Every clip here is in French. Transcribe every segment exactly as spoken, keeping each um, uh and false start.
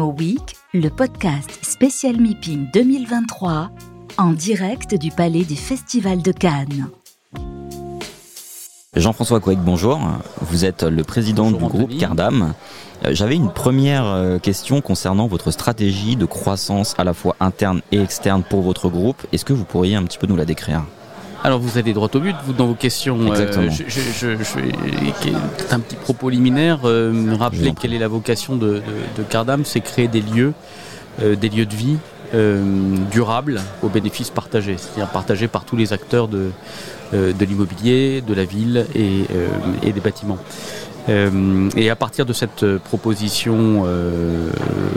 Imo Week, le podcast spécial MIPIM deux mille vingt-trois, en direct du Palais des Festivals de Cannes. Jean-François Couec, bonjour. Vous êtes le président bonjour, du groupe Cardam. J'avais une première question concernant votre stratégie de croissance à la fois interne et externe pour votre groupe. Est-ce que vous pourriez un petit peu nous la décrire ? Alors vous allez droit au but, vous, dans vos questions. Exactement. Euh, je, je, je, je vais un petit propos liminaire, euh, me rappeler quelle est la vocation de, de, de Cardam, c'est créer des lieux, euh, des lieux de vie euh, durables au bénéfice partagé, c'est-à-dire partagés par tous les acteurs de, euh, de l'immobilier, de la ville et, euh, et des bâtiments. Euh, et à partir de cette proposition euh,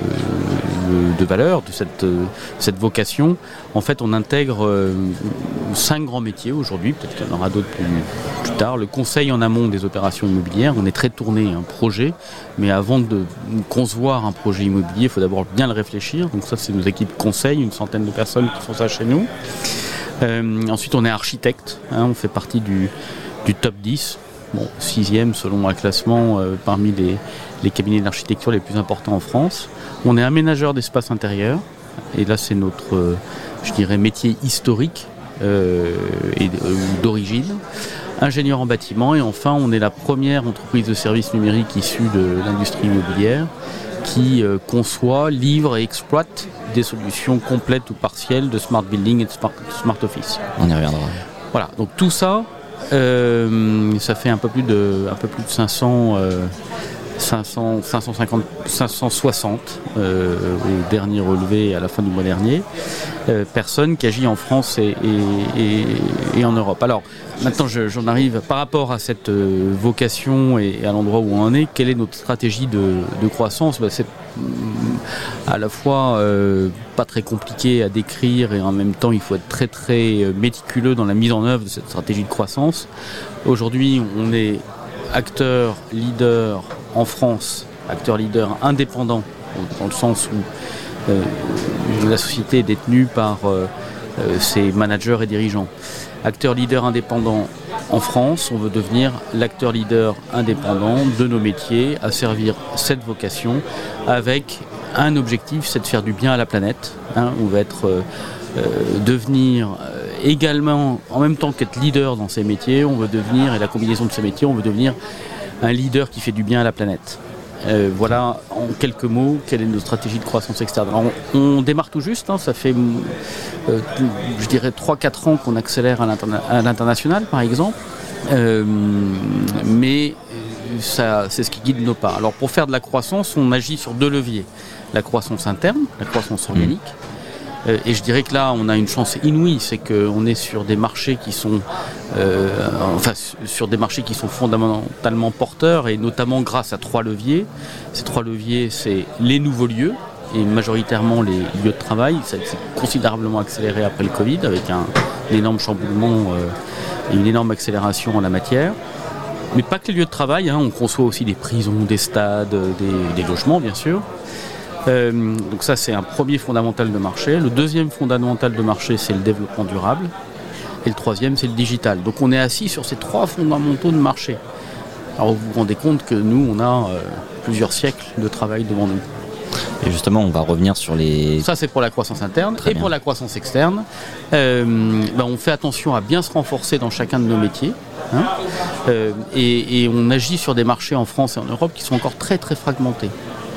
de valeur, de cette, cette vocation, en fait on intègre euh, cinq grands métiers aujourd'hui, peut-être qu'il y en aura d'autres plus, plus tard. Le conseil en amont des opérations immobilières, on est très tourné un projet, mais avant de concevoir un projet immobilier, il faut d'abord bien le réfléchir. Donc ça c'est nos équipes conseil, une centaine de personnes qui font ça chez nous. Euh, ensuite on est architecte, hein, on fait partie du, du top dix. Bon, sixième selon un classement euh, parmi les, les cabinets d'architecture les plus importants en France. On est aménageur d'espaces intérieurs, et là c'est notre, euh, je dirais, métier historique euh, et euh, d'origine. Ingénieur en bâtiment, et enfin on est la première entreprise de services numériques issue de l'industrie immobilière qui euh, conçoit, livre et exploite des solutions complètes ou partielles de smart building et de smart, smart office. On y reviendra. Voilà, donc tout ça, Euh, ça fait un peu plus de, un peu plus de cinq cents, euh, cinq cents, cinq cent cinquante, cinq cent soixante euh, au dernier relevé à la fin du mois dernier, euh, personnes qui agissent en France et, et, et, et en Europe. Alors maintenant je, j'en arrive par rapport à cette euh, vocation et, et à l'endroit où on en est. Quelle est notre stratégie de, de croissance ? Ben, c'est à la fois euh, pas très compliqué à décrire, et en même temps il faut être très très méticuleux dans la mise en œuvre de cette stratégie de croissance. Aujourd'hui on est acteur leader en France, acteur leader indépendant, dans le sens où euh, la société est détenue par euh, euh, ses managers et dirigeants. Acteur leader indépendant en France, on veut devenir l'acteur leader indépendant de nos métiers, à servir cette vocation avec un objectif, c'est de faire du bien à la planète. Hein, on va être euh, euh, devenir euh, également, en même temps qu'être leader dans ces métiers, on veut devenir, et la combinaison de ces métiers, on veut devenir un leader qui fait du bien à la planète. Euh, voilà en quelques mots quelle est notre stratégie de croissance externe. Alors, on, on démarre tout juste, hein, ça fait euh, je dirais trois à quatre ans qu'on accélère à, l'interna- à l'international par exemple, euh, mais ça, c'est ce qui guide nos pas. Alors pour faire de la croissance, on agit sur deux leviers, la croissance interne, la croissance organique. Euh, et je dirais que là, on a une chance inouïe, c'est qu'on est sur des marchés qui sont, euh, enfin, sur des marchés qui sont fondamentalement porteurs, et notamment grâce à trois leviers. Ces trois leviers, c'est les nouveaux lieux, et majoritairement les lieux de travail. Ça s'est considérablement accéléré après le Covid, avec un, un énorme chamboulement euh, et une énorme accélération en la matière. Mais pas que les lieux de travail, hein, on conçoit aussi des prisons, des stades, des, des logements, bien sûr. Euh, donc ça c'est un premier fondamental de marché. Le deuxième fondamental de marché, c'est le développement durable, et le troisième c'est le digital. Donc on est assis sur ces trois fondamentaux de marché. Alors vous vous rendez compte que nous on a euh, plusieurs siècles de travail devant nous. Et justement on va revenir sur les... Ça c'est pour la croissance interne. Très et bien. Pour la croissance externe, euh, ben, on fait attention à bien se renforcer dans chacun de nos métiers, hein, euh, et, et on agit sur des marchés en France et en Europe qui sont encore très très fragmentés.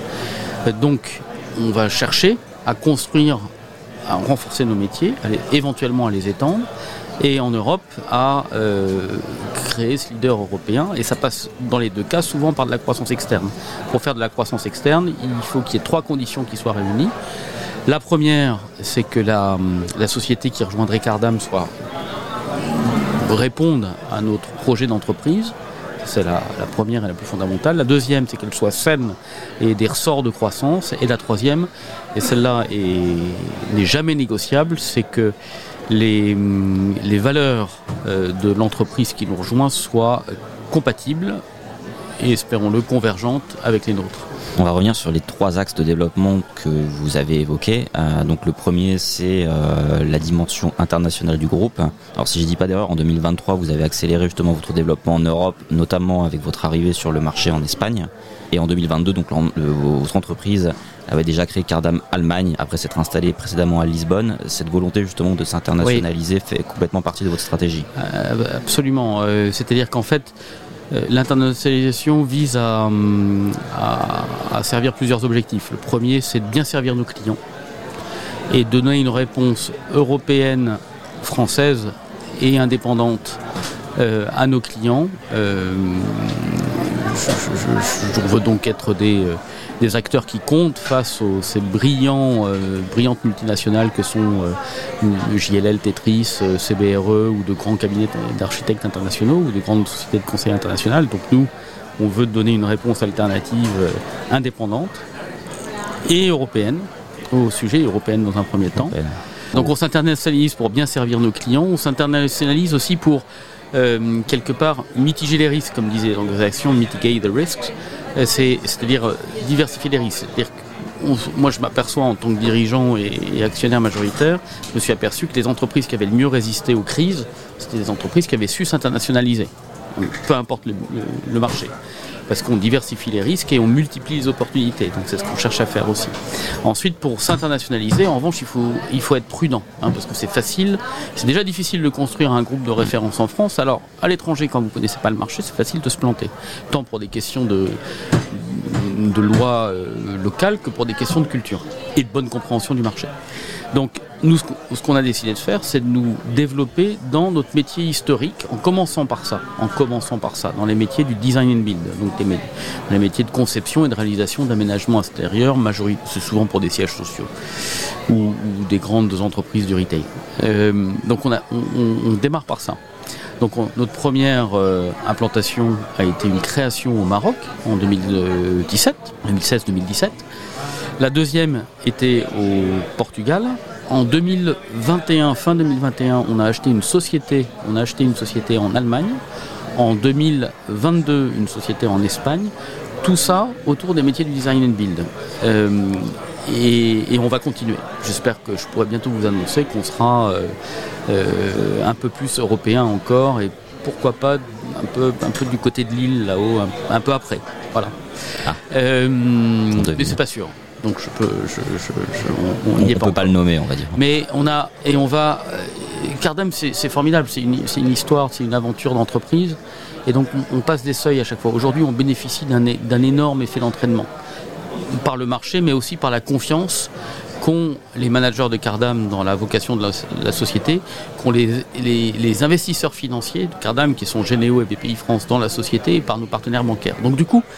Donc, on va chercher à construire, à renforcer nos métiers, à les, éventuellement à les étendre, et en Europe à euh, créer ce leader européen. Et ça passe dans les deux cas souvent par de la croissance externe. Pour faire de la croissance externe, il faut qu'il y ait trois conditions qui soient réunies. La première, c'est que la, la société qui rejoindrait Cardam soit réponde à notre projet d'entreprise. C'est la, la première et la plus fondamentale. La deuxième, c'est qu'elle soit saine et des ressorts de croissance. Et la troisième, et celle-là est, n'est jamais négociable, c'est que les, les valeurs euh, de l'entreprise qui nous rejoint soient compatibles et, espérons-le, convergentes avec les nôtres. On va revenir sur les trois axes de développement que vous avez évoqués. Euh, donc le premier, c'est euh, la dimension internationale du groupe. Alors si je dis pas d'erreur, en deux mille vingt-trois, vous avez accéléré justement votre développement en Europe, notamment avec votre arrivée sur le marché en Espagne. Et en deux mille vingt-deux, donc le, votre entreprise avait déjà créé Cardam Allemagne après s'être installée précédemment à Lisbonne. Cette volonté justement de s'internationaliser oui. fait complètement partie de votre stratégie. Euh, absolument. Euh, c'est-à-dire qu'en fait, euh, l'internationalisation vise à, à, à servir plusieurs objectifs. Le premier, c'est de bien servir nos clients et de donner une réponse européenne, française et indépendante euh, à nos clients. Euh, je, je, je veux donc être des... Euh, des acteurs qui comptent face aux ces brillants, euh, brillantes multinationales que sont euh, J L L, Tetris, euh, C B R E ou de grands cabinets d'architectes internationaux ou de grandes sociétés de conseil internationales. Donc nous, on veut donner une réponse alternative euh, indépendante et européenne au sujet, européenne dans un premier temps. Donc on s'internationalise pour bien servir nos clients, on s'internationalise aussi pour euh, quelque part mitiger les risques, comme disait l'organisation, mitigate the risks. C'est, c'est-à-dire diversifier les risques. C'est-à-dire que on, moi, je m'aperçois en tant que dirigeant et, et actionnaire majoritaire, je me suis aperçu que les entreprises qui avaient le mieux résisté aux crises, c'était des entreprises qui avaient su s'internationaliser, peu importe le, le, le marché. Parce qu'on diversifie les risques et on multiplie les opportunités. Donc c'est ce qu'on cherche à faire aussi. Ensuite, pour s'internationaliser, en revanche, il faut, il faut être prudent. Hein, parce que c'est facile. C'est déjà difficile de construire un groupe de référence en France. Alors, à l'étranger, quand vous ne connaissez pas le marché, c'est facile de se planter. Tant pour des questions de, de loi euh, locale que pour des questions de culture et de bonne compréhension du marché. Donc, nous, ce qu'on a décidé de faire, c'est de nous développer dans notre métier historique, en commençant par ça, en commençant par ça, dans les métiers du design and build, donc les, dans les métiers de conception et de réalisation d'aménagements extérieurs, majorité, c'est souvent pour des sièges sociaux ou, ou des grandes entreprises du retail. Euh, donc, on, a, on, on démarre par ça. Donc, on, notre première euh, implantation a été une création au Maroc en deux mille dix-sept, deux mille seize deux mille dix-sept. La deuxième était au Portugal. En deux mille vingt et un, fin deux mille vingt et un, on a acheté une société, on a acheté une société en Allemagne. En deux mille vingt-deux, une société en Espagne. Tout ça autour des métiers du design and build. Euh, et, et on va continuer. J'espère que je pourrai bientôt vous annoncer qu'on sera euh, euh, un peu plus européen encore et pourquoi pas un peu, un peu du côté de l'île là-haut, un, un peu après. Voilà. Ah. Euh, mais c'est pas sûr. Donc je peux, je, je, je, on, on, on y est peut pas, pas le nommer, on va dire. Mais on a et on va. Euh, Cardam, c'est, c'est formidable, c'est une, c'est une histoire, c'est une aventure d'entreprise, et donc on, on passe des seuils à chaque fois. Aujourd'hui, on bénéficie d'un, d'un énorme effet d'entraînement par le marché, mais aussi par la confiance qu'ont les managers de Cardam dans la vocation de la, de la société, qu'ont les, les, les investisseurs financiers de Cardam, qui sont Généo et B P I France dans la société, et par nos partenaires bancaires. Donc du coup,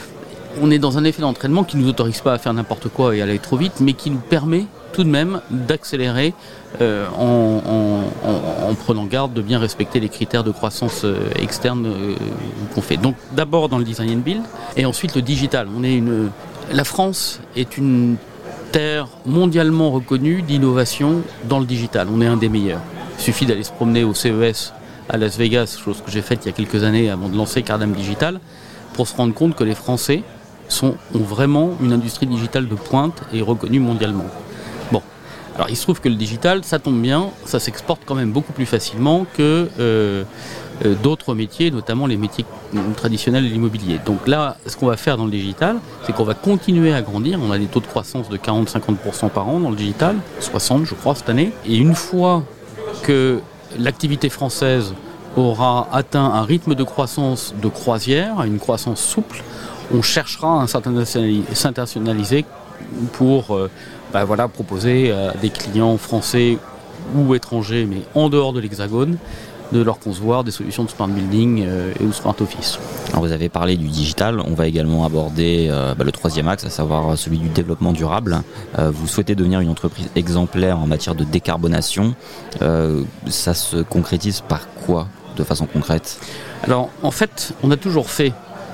on est dans un effet d'entraînement qui ne nous autorise pas à faire n'importe quoi et à aller trop vite, mais qui nous permet tout de même d'accélérer euh, en, en, en, en prenant garde de bien respecter les critères de croissance euh, externe euh, qu'on fait. Donc d'abord dans le design and build, et ensuite le digital. On est une, la France est une terre mondialement reconnue d'innovation dans le digital. On est un des meilleurs. Il suffit d'aller se promener au C E S à Las Vegas, chose que j'ai faite il y a quelques années avant de lancer Cardam Digital, pour se rendre compte que les Français sont, ont vraiment une industrie digitale de pointe et reconnue mondialement. Bon, alors il se trouve que le digital, ça tombe bien, ça s'exporte quand même beaucoup plus facilement que euh, euh, d'autres métiers, notamment les métiers traditionnels de l'immobilier. Donc là, ce qu'on va faire dans le digital, c'est qu'on va continuer à grandir. On a des taux de croissance de quarante à cinquante pour cent par an dans le digital, soixante je crois cette année. Et une fois que l'activité française aura atteint un rythme de croissance de croisière, une croissance souple, on cherchera à s'internationaliser pour euh, bah voilà, proposer à des clients français ou étrangers, mais en dehors de l'Hexagone, de leur concevoir des solutions de smart building euh, et de smart office. Alors vous avez parlé du digital, on va également aborder euh, bah, le troisième axe, à savoir celui du développement durable. Euh, vous souhaitez devenir une entreprise exemplaire en matière de décarbonation. Euh, ça se concrétise par quoi, de façon concrète ? Alors en fait, on a toujours fait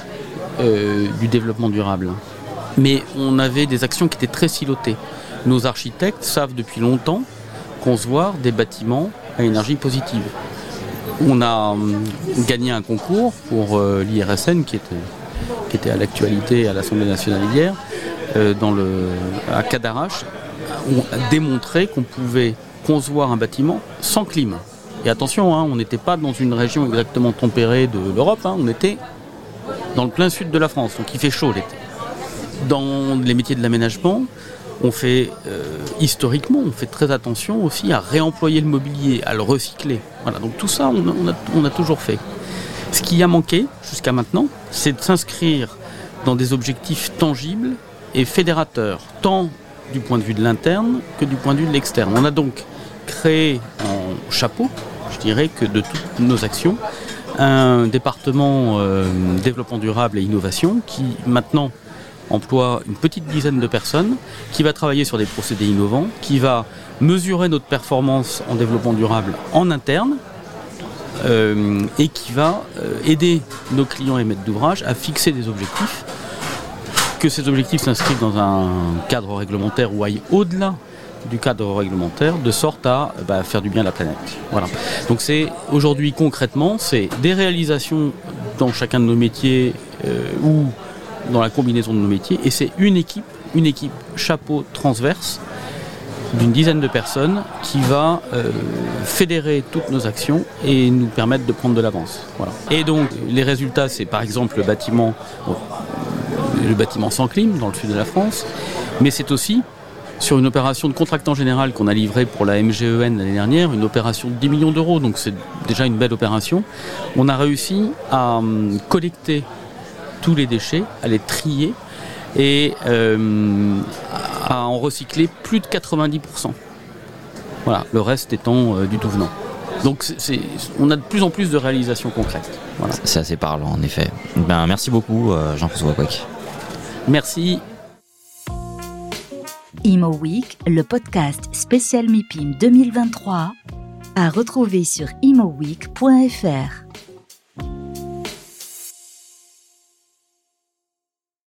Euh, du développement durable. Mais on avait des actions qui étaient très silotées. Nos architectes savent depuis longtemps concevoir des bâtiments à énergie positive. On a euh, gagné un concours pour euh, l'I R S N, qui est qui était à l'actualité à l'Assemblée nationale hier, euh, dans le, à Cadarache, ont démontré qu'on pouvait concevoir un bâtiment sans clim. Et attention, hein, on n'était pas dans une région exactement tempérée de l'Europe, hein, on était dans le plein sud de la France, donc il fait chaud l'été. Dans les métiers de l'aménagement, on fait euh, historiquement, on fait très attention aussi à réemployer le mobilier, à le recycler. Voilà, donc tout ça, on a, on a, on a toujours fait. Ce qui a manqué jusqu'à maintenant, c'est de s'inscrire dans des objectifs tangibles et fédérateurs, tant du point de vue de l'interne que du point de vue de l'externe. On a donc créé en chapeau, je dirais, que de toutes nos actions, un département euh, développement durable et innovation qui maintenant emploie une petite dizaine de personnes, qui va travailler sur des procédés innovants, qui va mesurer notre performance en développement durable en interne euh, et qui va euh, aider nos clients et maîtres d'ouvrage à fixer des objectifs, que ces objectifs s'inscrivent dans un cadre réglementaire ou aillent au-delà du cadre réglementaire, de sorte à bah, faire du bien à la planète. Voilà. Donc c'est aujourd'hui concrètement, c'est des réalisations dans chacun de nos métiers euh, ou dans la combinaison de nos métiers, et c'est une équipe, une équipe chapeau transverse d'une dizaine de personnes qui va euh, fédérer toutes nos actions et nous permettre de prendre de l'avance. Voilà. Et donc les résultats, c'est par exemple le bâtiment, bon, le bâtiment sans clim dans le sud de la France, mais c'est aussi sur une opération de contractant général qu'on a livrée pour la M G E N l'année dernière, une opération de dix millions d'euros, donc c'est déjà une belle opération. On a réussi à hum, collecter tous les déchets, à les trier et euh, à en recycler plus de quatre-vingt-dix pour cent. Voilà, le reste étant euh, du tout venant. Donc c'est, c'est, on a de plus en plus de réalisations concrètes. Voilà. C'est assez parlant en effet. Ben, merci beaucoup euh, Jean-François Couec. Merci. Imo Week, le podcast spécial MIPIM deux mille vingt-trois, à retrouver sur imo week point f r.